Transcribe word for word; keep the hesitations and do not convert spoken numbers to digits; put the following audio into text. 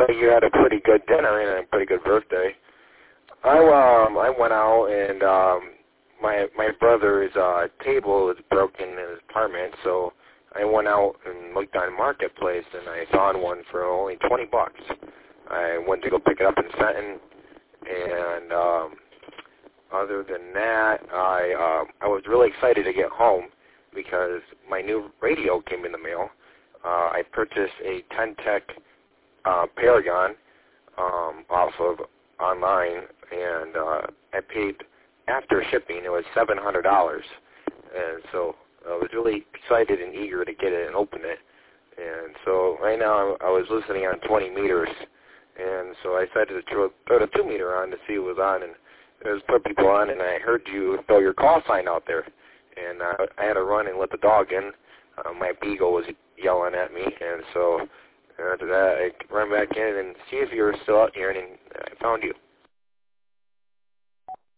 like you had a pretty good dinner and a pretty good birthday. I um I went out and um my my brother's uh table was broken in his apartment, so I went out and looked on Marketplace and I found one for only twenty bucks. I went to go pick it up in Fenton, and um other than that, I um I was really excited to get home because my new radio came in the mail. Uh, I purchased a Ten-Tech uh, Paragon um, off of online, and uh, I paid, after shipping, it was seven hundred dollars. And so I was really excited and eager to get it and open it. And so right now I was listening on twenty meters, and so I decided to throw, throw the two meter on to see what was on, and there was put people on, and I heard you throw your call sign out there. And uh, I had to run and let the dog in. Uh, my beagle was yelling at me, and so after that I ran back in and see if you were still out here, and I found you.